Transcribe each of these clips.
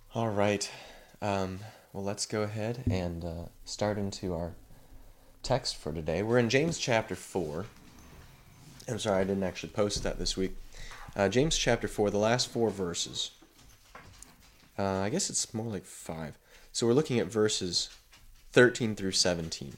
All right. Well, let's go ahead and start into our text for today. We're in James chapter 4. I'm sorry, I didn't actually post that this week. James chapter 4, the last four verses. I guess it's more like five. So we're looking at verses 13 through 17.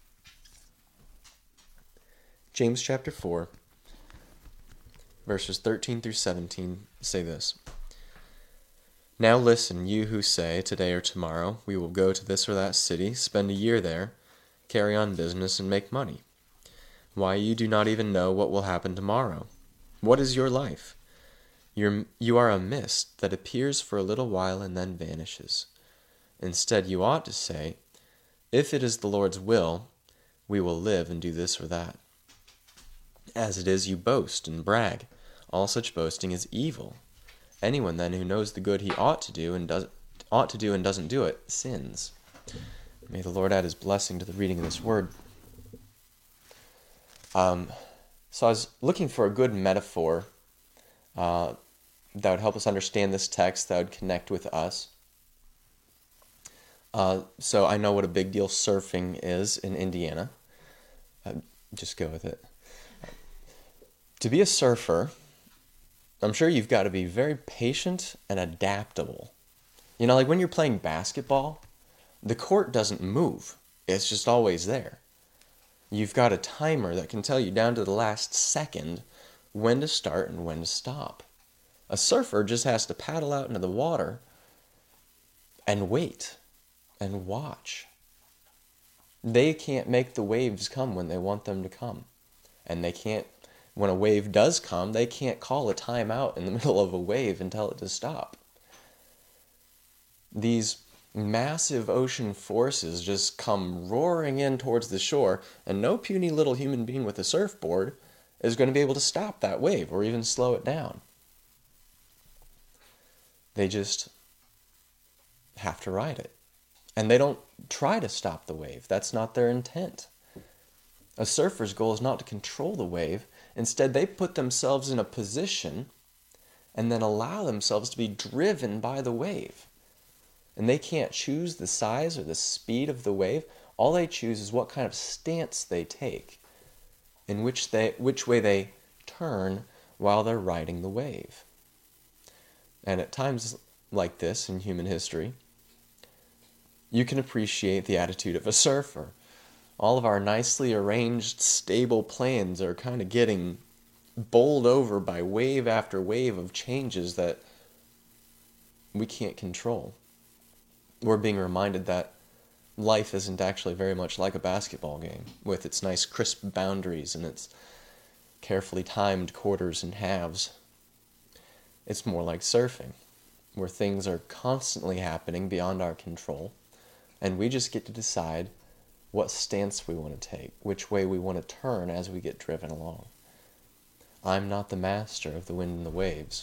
James chapter 4, verses 13 through 17 say this. Now listen, you who say, today or tomorrow, we will go to this or that city, spend a year there, carry on business, and make money. Why, you do not even know what will happen tomorrow. What is your life? You are a mist that appears for a little while and then vanishes. Instead, you ought to say, if it is the Lord's will, we will live and do this or that. As it is, you boast and brag. All such boasting is evil. Anyone then who knows the good he ought to do and doesn't do it sins. May the Lord add his blessing to the reading of this word. So I was looking for a good metaphor that would help us understand this text, that would connect with us. So I know what a big deal surfing is in Indiana. Just go with it. To be a surfer, I'm sure you've got to be very patient and adaptable. You know, like when you're playing basketball, the court doesn't move. It's just always there. You've got a timer that can tell you down to the last second when to start and when to stop. A surfer just has to paddle out into the water and wait and watch. They can't make the waves come when they want them to come. And they can't, when a wave does come, they can't call a timeout in the middle of a wave and tell it to stop. These massive ocean forces just come roaring in towards the shore, and no puny little human being with a surfboard is going to be able to stop that wave or even slow it down. They just have to ride it. And they don't try to stop the wave. That's not their intent. A surfer's goal is not to control the wave. Instead, they put themselves in a position and then allow themselves to be driven by the wave. And they can't choose the size or the speed of the wave. All they choose is what kind of stance they take, in which way they turn while they're riding the wave. And at times like this in human history, you can appreciate the attitude of a surfer. All of our nicely arranged, stable plans are kind of getting bowled over by wave after wave of changes that we can't control. We're being reminded that life isn't actually very much like a basketball game, with its nice crisp boundaries and its carefully timed quarters and halves. It's more like surfing, where things are constantly happening beyond our control, and we just get to decide what stance we want to take, which way we want to turn as we get driven along. I'm not the master of the wind and the waves.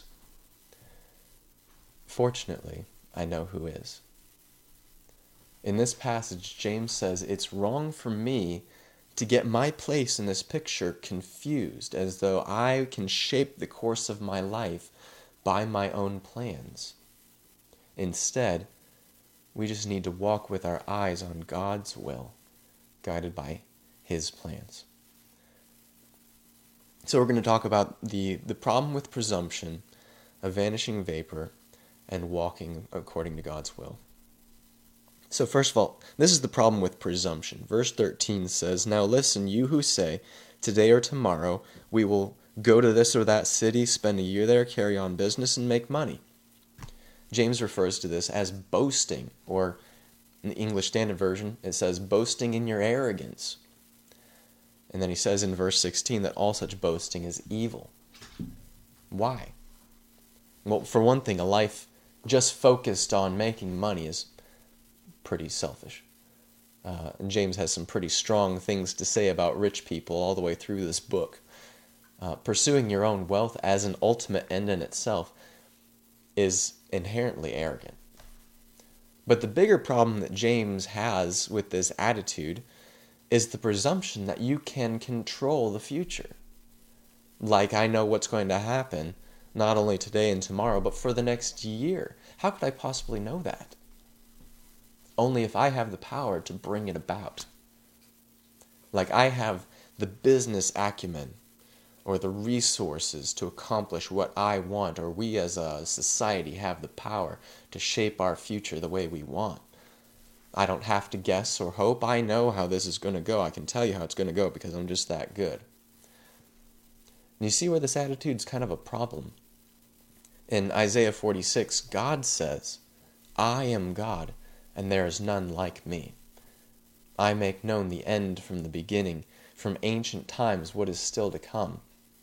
Fortunately, I know who is. In this passage, James says it's wrong for me to get my place in this picture confused, as though I can shape the course of my life by my own plans. Instead, we just need to walk with our eyes on God's will, guided by his plans. So we're going to talk about the problem with presumption, a vanishing vapor, and walking according to God's will. So first of all, this is the problem with presumption. Verse 13 says, now listen, you who say, today or tomorrow we will go to this or that city, spend a year there, carry on business, and make money. James refers to this as boasting, or in the English Standard Version, it says boasting in your arrogance. And then he says in verse 16 that all such boasting is evil. Why? Well, for one thing, a life just focused on making money is pretty selfish. And James has some pretty strong things to say about rich people all the way through this book. Pursuing your own wealth as an ultimate end in itself is inherently arrogant. But the bigger problem that James has with this attitude is the presumption that you can control the future. Like, I know what's going to happen, not only today and tomorrow, but for the next year. How could I possibly know that? Only if I have the power to bring it about. Like I have the business acumen or the resources to accomplish what I want, or we as a society have the power to shape our future the way we want. I don't have to guess or hope. I know how this is going to go. I can tell you how it's going to go because I'm just that good. And you see where this attitude's kind of a problem. In Isaiah 46, God says, I am God, and there is none like me. I make known the end from the beginning, from ancient times what is still to come.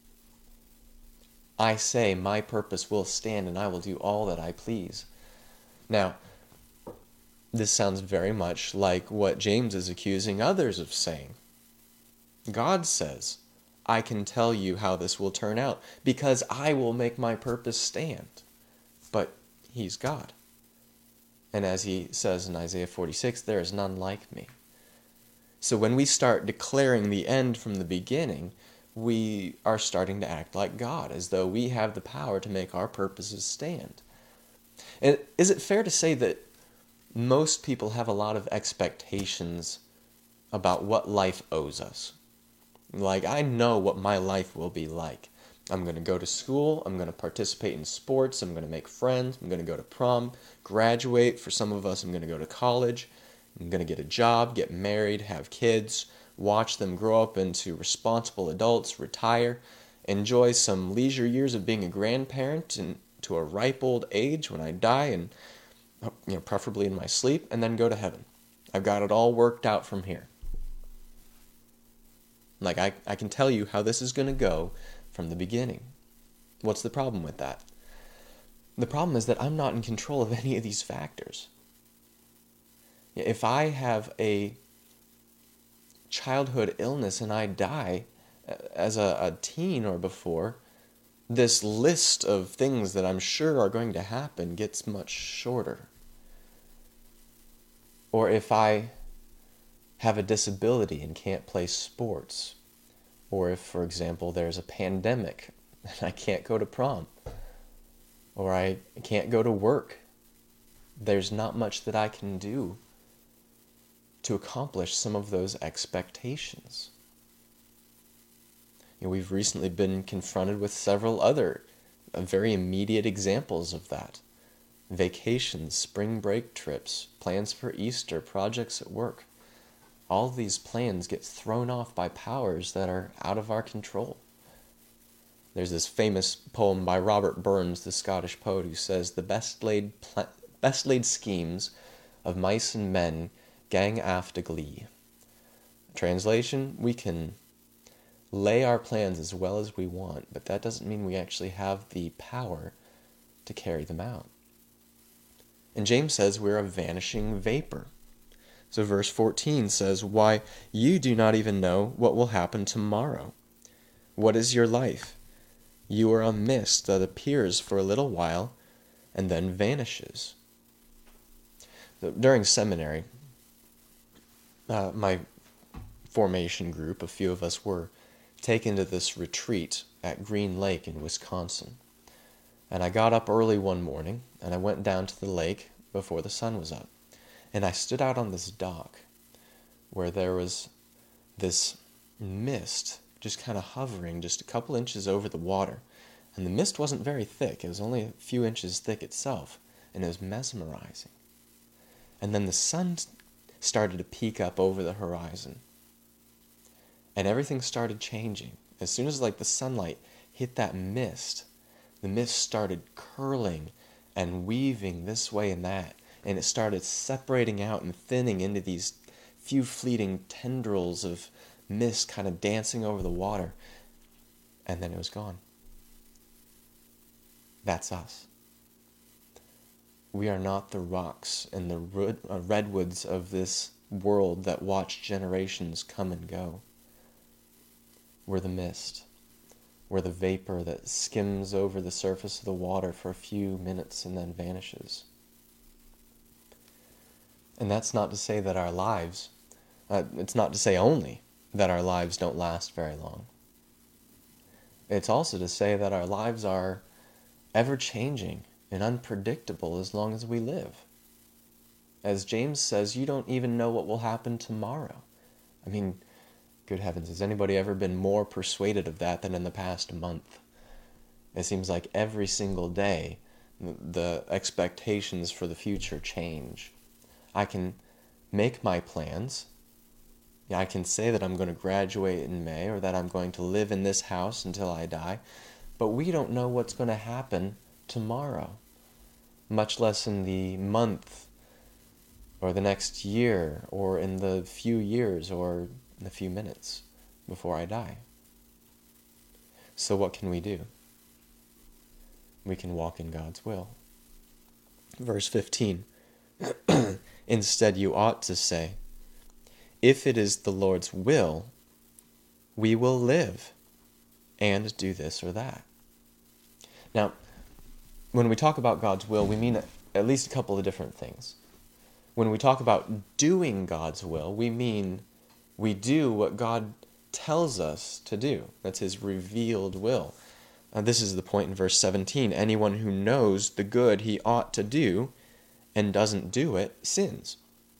I say, my purpose will stand, and I will do all that I please. Now, this sounds very much like what James is accusing others of saying. God says, I can tell you how this will turn out, because I will make my purpose stand. But he's God. And as he says in Isaiah 46, there is none like me. So when we start declaring the end from the beginning, we are starting to act like God, as though we have the power to make our purposes stand. And is it fair to say that most people have a lot of expectations about what life owes us? Like, I know what my life will be like. I'm going to go to school, I'm going to participate in sports, I'm going to make friends, I'm going to go to prom, graduate. For some of us, I'm going to go to college, I'm going to get a job, get married, have kids, watch them grow up into responsible adults, retire, enjoy some leisure years of being a grandparent and to a ripe old age when I die, and preferably in my sleep, and then go to heaven. I've got it all worked out from here. Like, I can tell you how this is going to go from the beginning. What's the problem with that? The problem is that I'm not in control of any of these factors. If I have a childhood illness and I die as a teen or before, this list of things that I'm sure are going to happen gets much shorter. Or if I have a disability and can't play sports, or if, for example, there's a pandemic and I can't go to prom, or I can't go to work, there's not much that I can do to accomplish some of those expectations. We've recently been confronted with several other very immediate examples of that. Vacations, spring break trips, plans for Easter, projects at work. All of these plans get thrown off by powers that are out of our control. There's this famous poem by Robert Burns, the Scottish poet, who says, the best laid schemes of mice and men gang aft a glee. Translation, we can lay our plans as well as we want, but that doesn't mean we actually have the power to carry them out. And James says we're a vanishing vapor. So verse 14 says, why, you do not even know what will happen tomorrow. What is your life? You are a mist that appears for a little while and then vanishes. So during seminary, my formation group, a few of us were taken to this retreat at Green Lake in Wisconsin. And I got up early one morning, and I went down to the lake before the sun was up. And I stood out on this dock where there was this mist just kind of hovering just a couple inches over the water. And the mist wasn't very thick. It was only a few inches thick itself. And it was mesmerizing. And then the sun started to peek up over the horizon. And everything started changing. As soon as the sunlight hit that mist, the mist started curling and weaving this way and that. And it started separating out and thinning into these few fleeting tendrils of mist kind of dancing over the water. And then it was gone. That's us. We are not the rocks and the redwoods of this world that watch generations come and go. We're the mist. We're the vapor that skims over the surface of the water for a few minutes and then vanishes. And that's not to say that our lives, it's not to say only that our lives don't last very long. It's also to say that our lives are ever-changing and unpredictable as long as we live. As James says, you don't even know what will happen tomorrow. I mean, good heavens, has anybody ever been more persuaded of that than in the past month? It seems like every single day, the expectations for the future change. I can make my plans. I can say that I'm going to graduate in May or that I'm going to live in this house until I die, but we don't know what's going to happen tomorrow, much less in the month or the next year or in the few years or in the few minutes before I die. So what can we do? We can walk in God's will. Verse 15, instead you ought to say, if it is the Lord's will, we will live and do this or that. Now, when we talk about God's will, we mean at least a couple of different things. When we talk about doing God's will, we mean we do what God tells us to do. That's his revealed will. This is the point in verse 17. Anyone who knows the good he ought to do and doesn't do it sins.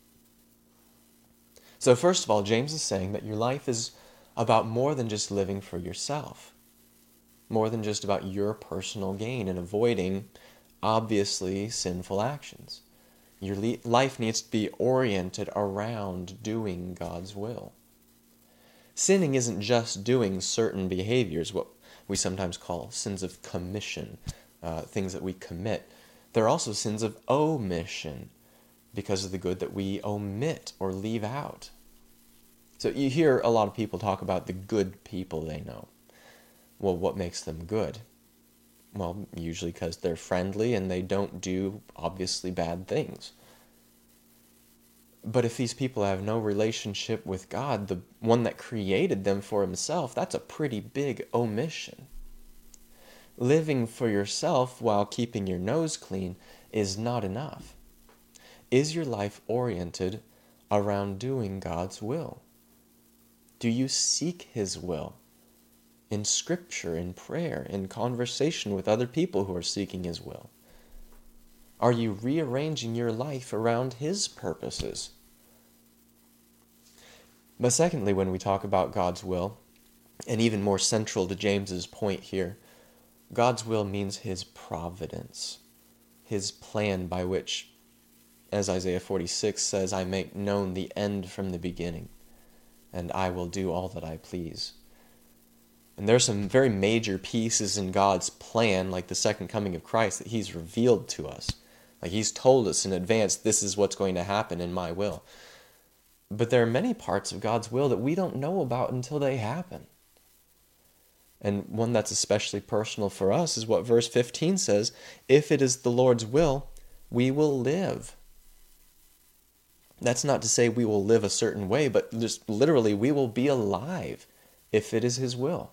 So first of all, James is saying that your life is about more than just living for yourself, more than just about your personal gain and avoiding obviously sinful actions. Your life needs to be oriented around doing God's will. Sinning isn't just doing certain behaviors, what we sometimes call sins of commission, things that we commit. There are also sins of omission, because of the good that we omit or leave out. So you hear a lot of people talk about the good people they know. Well, what makes them good? Well, usually because they're friendly and they don't do obviously bad things. But if these people have no relationship with God, the one that created them for himself, that's a pretty big omission. Living for yourself while keeping your nose clean is not enough. Is your life oriented around doing God's will? Do you seek his will in scripture, in prayer, in conversation with other people who are seeking his will? Are you rearranging your life around his purposes? But secondly, when we talk about God's will, and even more central to James's point here, God's will means his providence, his plan by which, as Isaiah 46 says, I make known the end from the beginning, and I will do all that I please. And there are some very major pieces in God's plan, like the second coming of Christ, that he's revealed to us. Like he's told us in advance, this is what's going to happen in my will. But there are many parts of God's will that we don't know about until they happen. And one that's especially personal for us is what verse 15 says, if it is the Lord's will, we will live. That's not to say we will live a certain way, but just literally we will be alive if it is his will.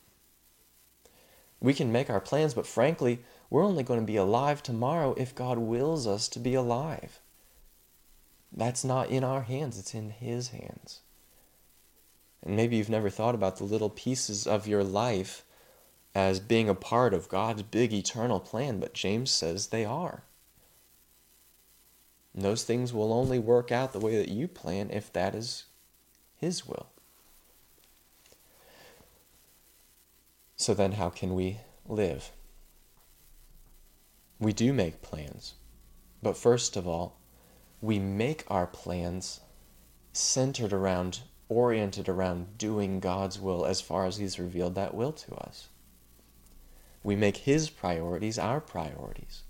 We can make our plans, but frankly, we're only going to be alive tomorrow if God wills us to be alive. That's not in our hands, it's in his hands. And maybe you've never thought about the little pieces of your life as being a part of God's big eternal plan, but James says they are. And those things will only work out the way that you plan if that is his will. So then how can we live? We do make plans, but first of all, we make our plans oriented around doing God's will as far as he's revealed that will to us. We make his priorities our priorities.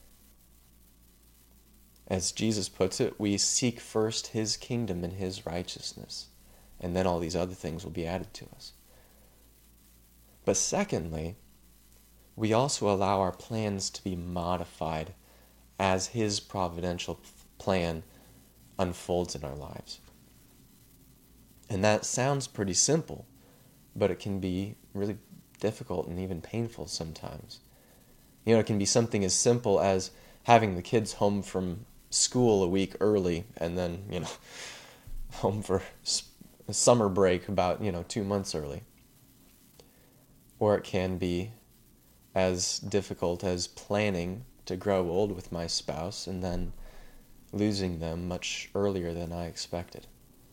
As Jesus puts it, we seek first his kingdom and his righteousness, and then all these other things will be added to us. But secondly, we also allow our plans to be modified as his providential plan unfolds in our lives. And that sounds pretty simple, but it can be really difficult and even painful sometimes. It can be something as simple as having the kids home from school a week early and then, home for a summer break about, 2 months early. Or it can be as difficult as planning to grow old with my spouse and then losing them much earlier than I expected.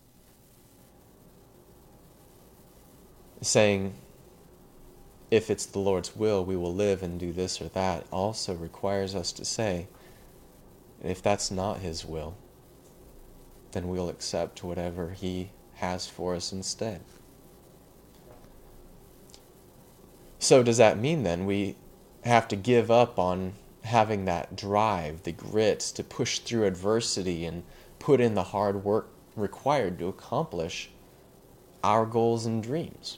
Saying, if it's the Lord's will, we will live and do this or that, also requires us to say, if that's not His will, then we'll accept whatever He has for us instead. So does that mean then we have to give up on having that drive, the grit to push through adversity and put in the hard work required to accomplish our goals and dreams?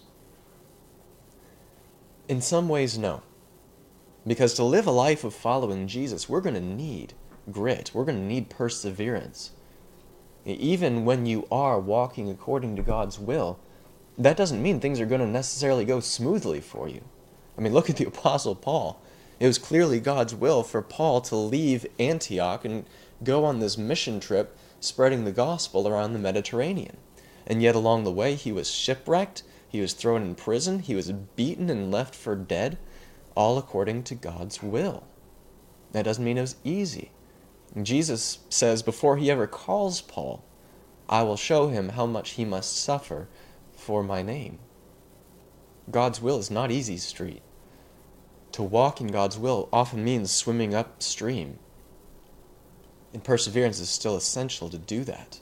In some ways, no. Because to live a life of following Jesus, we're going to need grit. We're going to need perseverance. Even when you are walking according to God's will, that doesn't mean things are going to necessarily go smoothly for you. I mean, look at the Apostle Paul. It was clearly God's will for Paul to leave Antioch and go on this mission trip spreading the gospel around the Mediterranean. And yet along the way, he was shipwrecked, he was thrown in prison, he was beaten and left for dead, all according to God's will. That doesn't mean it was easy. Jesus says before he ever calls Paul, I will show him how much he must suffer for my name. God's will is not easy street. To walk in God's will often means swimming upstream. And perseverance is still essential to do that.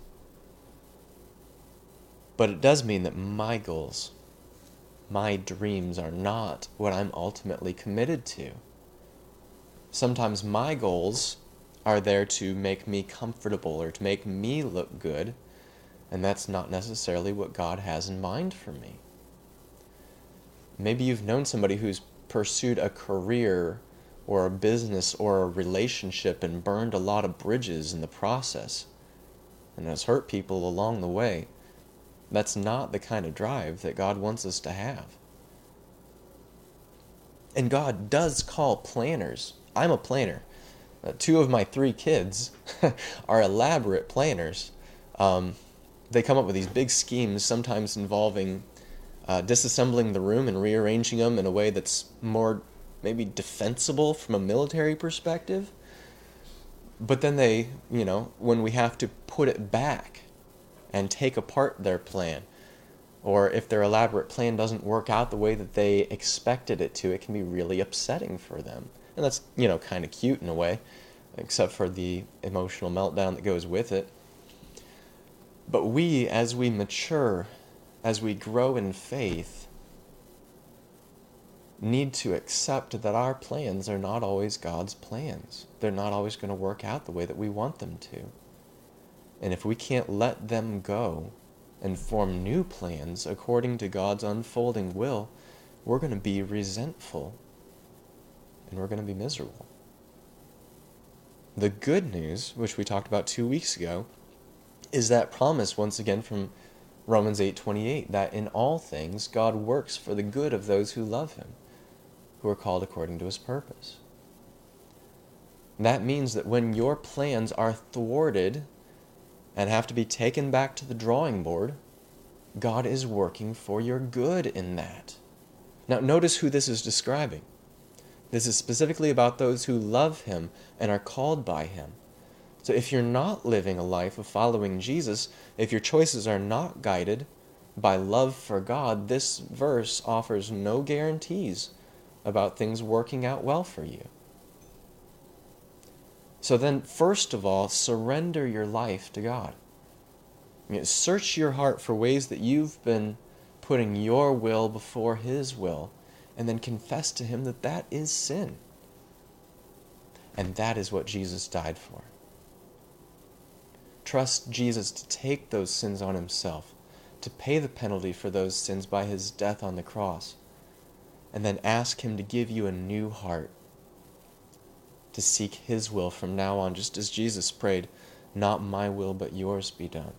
But it does mean that my goals, my dreams are not what I'm ultimately committed to. Sometimes my goals are there to make me comfortable or to make me look good, and that's not necessarily what God has in mind for me. Maybe you've known somebody who's pursued a career or a business or a relationship and burned a lot of bridges in the process and has hurt people along the way. That's not the kind of drive that God wants us to have. And God does call planners. I'm a planner. 2 of my 3 kids are elaborate planners. They come up with these big schemes, sometimes involving disassembling the room and rearranging them in a way that's more maybe defensible from a military perspective. But then they, when we have to put it back and take apart their plan, or if their elaborate plan doesn't work out the way that they expected it to, it can be really upsetting for them. And that's, kind of cute in a way, except for the emotional meltdown that goes with it. But we, as we mature, as we grow in faith, need to accept that our plans are not always God's plans. They're not always going to work out the way that we want them to. And if we can't let them go and form new plans according to God's unfolding will, we're going to be resentful and we're going to be miserable. The good news, which we talked about 2 weeks ago, is that promise once again from Romans 8:28, that in all things God works for the good of those who love Him, who are called according to His purpose. That means that when your plans are thwarted and have to be taken back to the drawing board, God is working for your good in that. Now notice who this is describing. This is specifically about those who love Him and are called by Him. So if you're not living a life of following Jesus, if your choices are not guided by love for God, this verse offers no guarantees about things working out well for you. So then, first of all, surrender your life to God. Search your heart for ways that you've been putting your will before His will, and then confess to Him that that is sin. And that is what Jesus died for. Trust Jesus to take those sins on Himself, to pay the penalty for those sins by His death on the cross, and then ask Him to give you a new heart, to seek His will from now on, just as Jesus prayed, not my will but yours be done.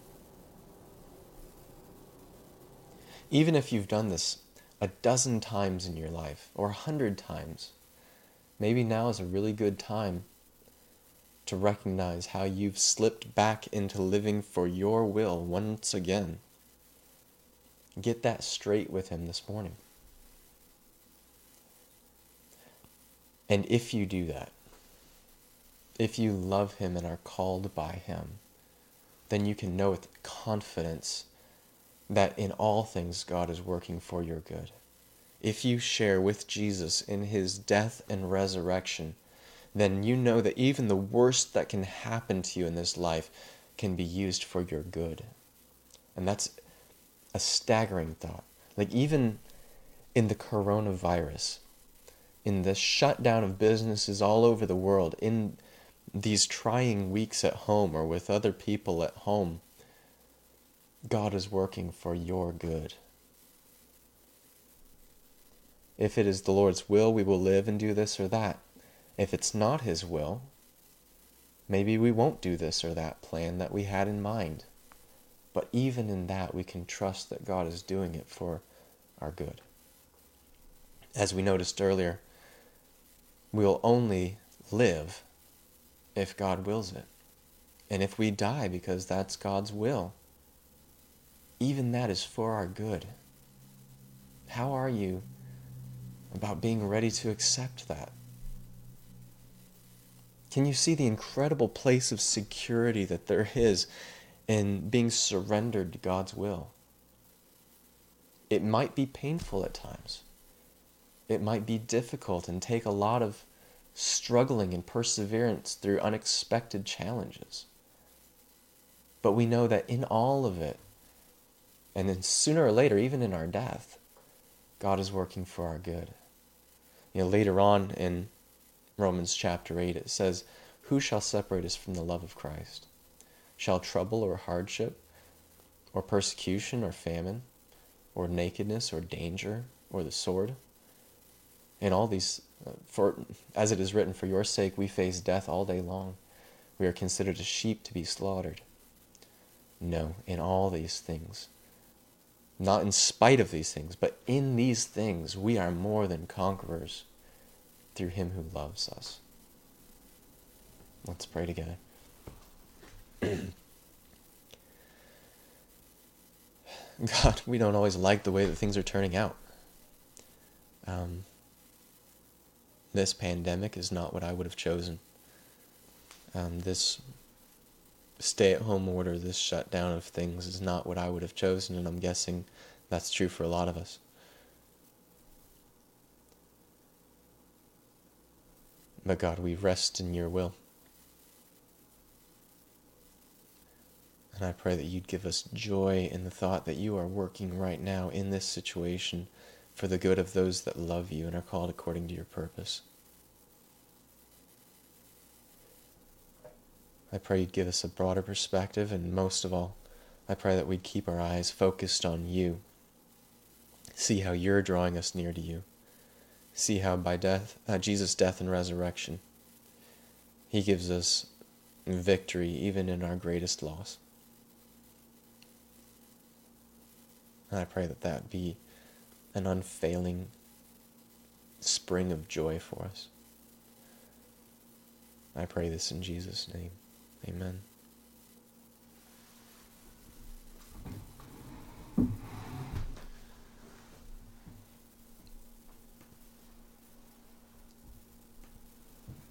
Even if you've done this a dozen times in your life, or 100 times, maybe now is a really good time to recognize how you've slipped back into living for your will once again. Get that straight with Him this morning. And if you do that, if you love him and are called by him, then you can know with confidence that in all things God is working for your good. If you share with Jesus in his death and resurrection, then you know that even the worst that can happen to you in this life can be used for your good. And that's a staggering thought. Like, even in the coronavirus, in the shutdown of businesses all over the world, in these trying weeks at home or with other people at home, God is working for your good. If it is the Lord's will, we will live and do this or that. If it's not his will, maybe we won't do this or that plan that we had in mind. But even in that, we can trust that God is doing it for our good. As we noticed earlier, we'll only live if God wills it. And if we die because that's God's will, even that is for our good. How are you about being ready to accept that? Can you see the incredible place of security that there is in being surrendered to God's will? It might be painful at times. It might be difficult and take a lot of struggling and perseverance through unexpected challenges. But we know that in all of it, and then sooner or later, even in our death, God is working for our good. Later on in Romans chapter 8, it says, "Who shall separate us from the love of Christ? Shall trouble or hardship, or persecution or famine, or nakedness or danger, or the sword?" And all these, as it is written, "For your sake we face death all day long. We are considered as sheep to be slaughtered." No, in all these things, not in spite of these things, but in these things, we are more than conquerors through him who loves us. Let's pray together. God, we don't always like the way that things are turning out. This pandemic is not what I would have chosen. This stay-at-home order, this shutdown of things is not what I would have chosen, and I'm guessing that's true for a lot of us. But God, we rest in your will. And I pray that you'd give us joy in the thought that you are working right now in this situation for the good of those that love you and are called according to your purpose. I pray you'd give us a broader perspective, and most of all, I pray that we'd keep our eyes focused on you. See how you're drawing us near to you. See how by Jesus' death and resurrection, he gives us victory even in our greatest loss. And I pray that that be an unfailing spring of joy for us. I pray this in Jesus' name. Amen.